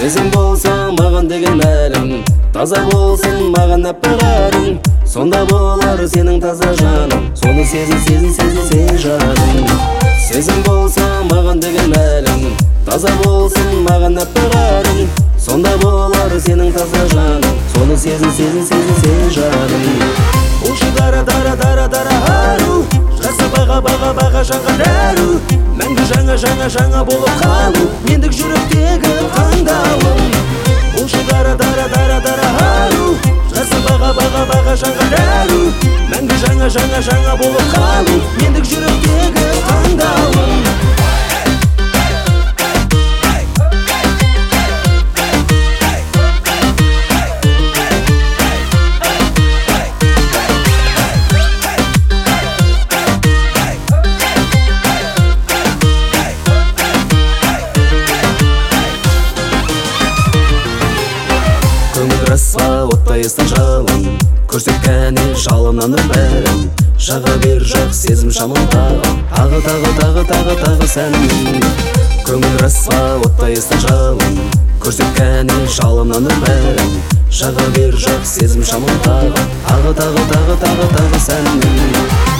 Сезім болса маған деген мәлім, таза болсын маған әппағарың. Сонда болар сенің таза жаның, соны сезін сен жаның. Сезім болса маған деген мәлім, таза болсын маған әппағарың. Сонда болар сенің таза жаның, соны сезін сен жаның. Ушы дара ару, жақсы баға жанға дәру. Мәңгі жаңа болып қалу, мендік жүректегі таңдауым. Ушы дара ару, жақсы баға жанға дәру. Мәңгі жаңа болып қалу, мендік жүректегі таңдауым. Раса оттай ыстық жалын, көрсеткәне жалыннан бәрін. Жаға бер жақ сезім шамын тағы сәнін. Көңіл раса оттай ыстық жалын, көрсеткәне жалыннан бәрін. Жаға бер жақ сезім шамын тағы сәнін.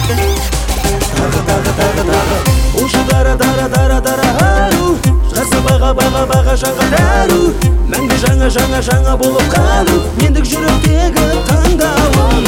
Ушы дара ару, жақсы баға жанға дәру. Мәңгі жаңа болып қалу, мендік жүректегі таңдауым.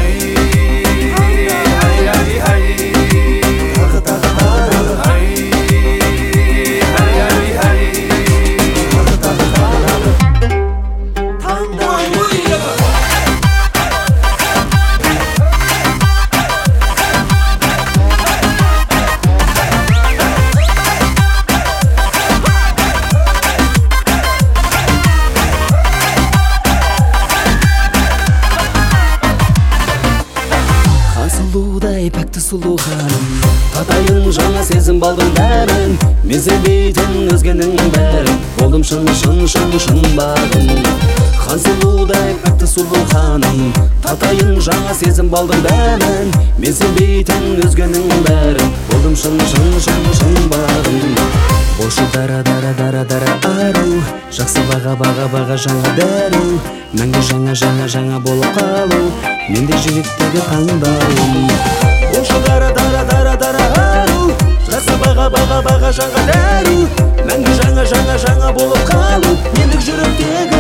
Сұлудай пәкті сұлу ханым, татайын жаңа сезім балдың бәрін. Мен сенбейтін өзгенің бәрін, болдым шын бағым. Хан сұлудай пәкті сұлу ханым, татайын жаңа сезім балдың бәрін. Мен сенбейтін өзгенің бәрін, болдым шын бағым. Болшы дара ару, жақсы баға жаңа дәру. Мәңгі жаңа болып қалу, менде жүректегі таңдауым. Болшы дара ару, жақсы баға жаңа дәру. Мәңгі жаңа болып қалу, мендік жүректегі